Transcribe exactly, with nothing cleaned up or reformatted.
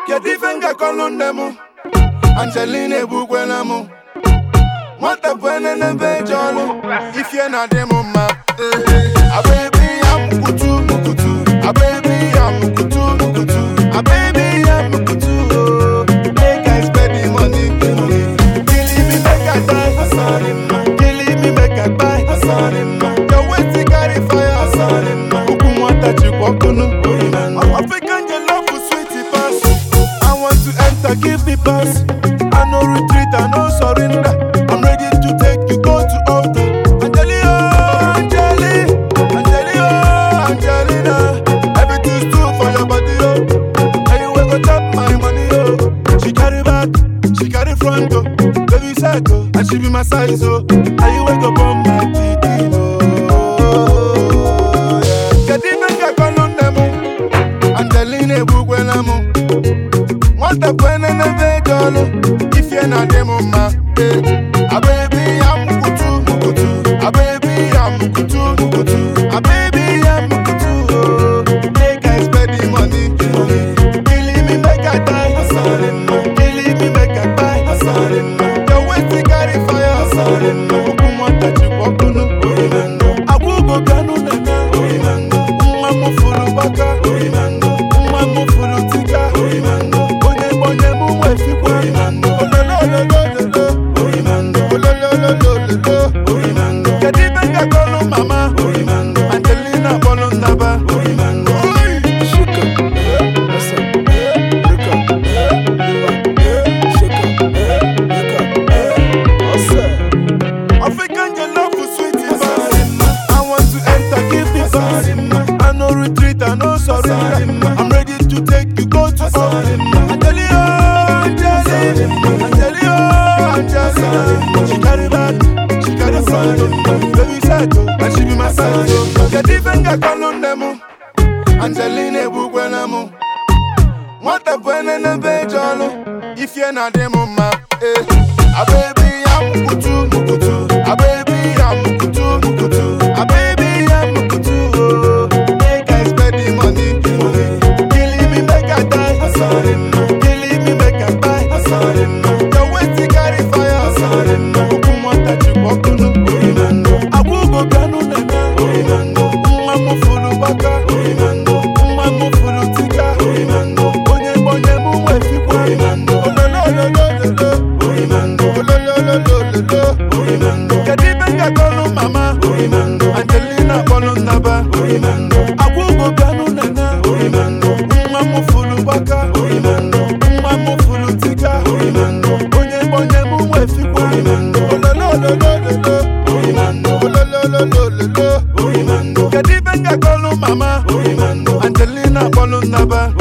Kedivenga kolundemu Angelina Bugwelamu What a buena nebe jolo If you're not the mama A baby I'm kutu mukutu A baby I'm kutu mukutu A baby I'm kutu Make I spend the money Killing me make I die Asanima Killing me make I buy Asanima Your way to carry fire Asanima Ukumwata chikwakunu African your love for sweetie pass I want to enter give me pass I no retreat I no surrender I'm ready to take you go to altar Angelina, Angeli, Angelina, Angelina everything's true for your body, oh and you will go chop my money, oh she carry back, she carry front, oh baby psycho, and she be my size, oh and you will go bomb my titty, oh yeah Kedivenga kolundemu Angelina Bugwelamu What a buena nebe jolo If you're not the mama A baby I'm kutu mukutu A baby I'm kutu mukutu A baby I'm kutu Make I spend the money Killing me make I die Asanima Killing me make I buy Asanima Your way to carry fire Asanima Ukumwata chikwakunu Agugo ganu nana Mwa mufuru baka Mwa mufuru tika Kedivenga kolu mama Angelina bolundaba Shake up, what's up? Look up, shake up, look up, what's up? African your love for sweetie I want to enter, give me pass I no retreat, I no surrender I'm ready to take you go to altar Angelina, Angelina, Angelina, Angelina she carry back, she carry front baby psycho, and she be my side Kedivenga kolundemu Angelina Bugwelamu What a buena nebe jolo If you're not the mama A baby I'm kutu mukutu A baby I'm kutu mukutu A baby I'm kutu Make I spend the money Killing me make I die Asanima Killing me make I buy Asanima Your way to carry fire Asanima Ukumwata chikwakunu Agugo ganu nana Mwa mufuru baka Mwa mufuru tika Bonye bonye muwe fikwa Olololololo Olololololo Kedivenga kolu mama Angelina bolundaba Agugo ganu nana Mwa mufuru baka Mwa mufuru tika Bonye bonye muwe fikwa Olololololo Olololololo Kedivenga kolu mama Angelina bolundaba